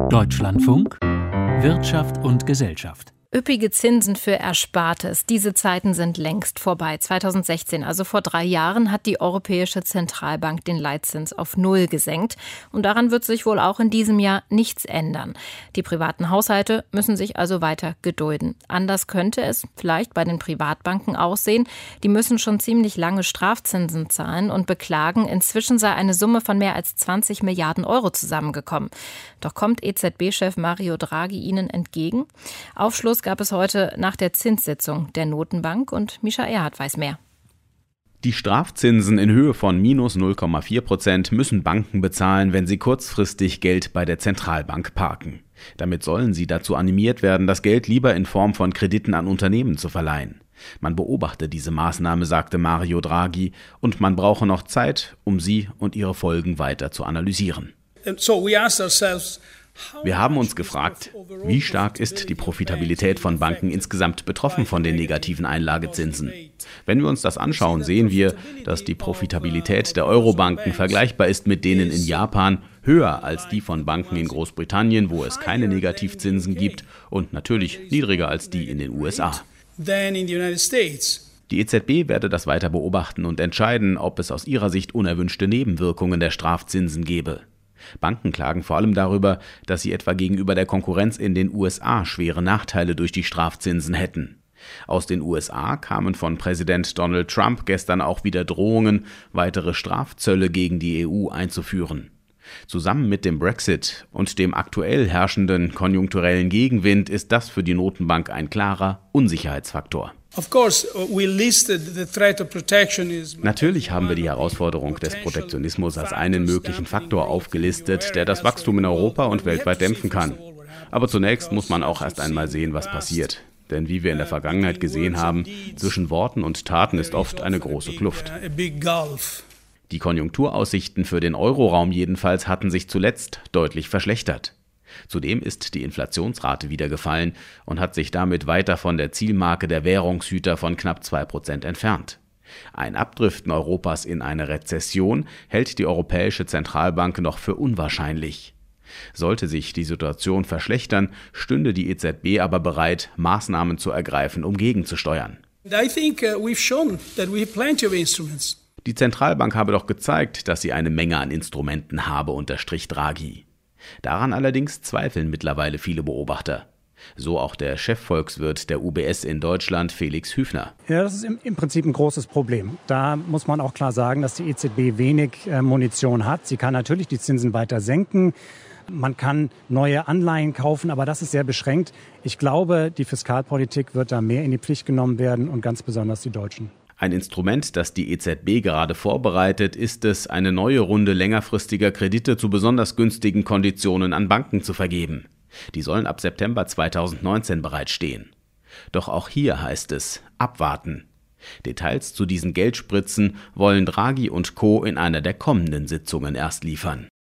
Deutschlandfunk Wirtschaft und Gesellschaft. Üppige Zinsen für Erspartes. Diese Zeiten sind längst vorbei. 2016, also vor 3 Jahren, hat die Europäische Zentralbank den Leitzins auf 0 gesenkt. Und daran wird sich wohl auch in diesem Jahr nichts ändern. Die privaten Haushalte müssen sich also weiter gedulden. Anders könnte es vielleicht bei den Privatbanken aussehen. Die müssen schon ziemlich lange Strafzinsen zahlen und beklagen, inzwischen sei eine Summe von mehr als 20 Milliarden Euro zusammengekommen. Doch kommt EZB-Chef Mario Draghi ihnen entgegen? Aufschluss gab es heute nach der Zinssitzung der Notenbank und Mischa Erhardt weiß mehr. Die Strafzinsen in Höhe von minus 0,4% müssen Banken bezahlen, wenn sie kurzfristig Geld bei der Zentralbank parken. Damit sollen sie dazu animiert werden, das Geld lieber in Form von Krediten an Unternehmen zu verleihen. Man beobachte diese Maßnahme, sagte Mario Draghi, und man brauche noch Zeit, um sie und ihre Folgen weiter zu analysieren. Wir haben uns gefragt, wie stark ist die Profitabilität von Banken insgesamt betroffen von den negativen Einlagezinsen? Wenn wir uns das anschauen, sehen wir, dass die Profitabilität der Eurobanken vergleichbar ist mit denen in Japan, höher als die von Banken in Großbritannien, wo es keine Negativzinsen gibt, und natürlich niedriger als die in den USA. Die EZB werde das weiter beobachten und entscheiden, ob es aus ihrer Sicht unerwünschte Nebenwirkungen der Strafzinsen gebe. Banken klagen vor allem darüber, dass sie etwa gegenüber der Konkurrenz in den USA schwere Nachteile durch die Strafzinsen hätten. Aus den USA kamen von Präsident Donald Trump gestern auch wieder Drohungen, weitere Strafzölle gegen die EU einzuführen. Zusammen mit dem Brexit und dem aktuell herrschenden konjunkturellen Gegenwind ist das für die Notenbank ein klarer Unsicherheitsfaktor. Natürlich haben wir die Herausforderung des Protektionismus als einen möglichen Faktor aufgelistet, der das Wachstum in Europa und weltweit dämpfen kann. Aber zunächst muss man auch erst einmal sehen, was passiert. Denn wie wir in der Vergangenheit gesehen haben, zwischen Worten und Taten ist oft eine große Kluft. Die Konjunkturaussichten für den Euroraum jedenfalls hatten sich zuletzt deutlich verschlechtert. Zudem ist die Inflationsrate wieder gefallen und hat sich damit weiter von der Zielmarke der Währungshüter von knapp 2% entfernt. Ein Abdriften Europas in eine Rezession hält die Europäische Zentralbank noch für unwahrscheinlich. Sollte sich die Situation verschlechtern, stünde die EZB aber bereit, Maßnahmen zu ergreifen, um gegenzusteuern. Die Zentralbank habe doch gezeigt, dass sie eine Menge an Instrumenten habe, unterstrich Draghi. Daran allerdings zweifeln mittlerweile viele Beobachter. So auch der Chefvolkswirt der UBS in Deutschland, Felix Hüfner. Ja, das ist im Prinzip ein großes Problem. Da muss man auch klar sagen, dass die EZB wenig Munition hat. Sie kann natürlich die Zinsen weiter senken. Man kann neue Anleihen kaufen, aber das ist sehr beschränkt. Ich glaube, die Fiskalpolitik wird da mehr in die Pflicht genommen werden und ganz besonders die Deutschen. Ein Instrument, das die EZB gerade vorbereitet, ist es, eine neue Runde längerfristiger Kredite zu besonders günstigen Konditionen an Banken zu vergeben. Die sollen ab September 2019 bereitstehen. Doch auch hier heißt es abwarten. Details zu diesen Geldspritzen wollen Draghi und Co. in einer der kommenden Sitzungen erst liefern.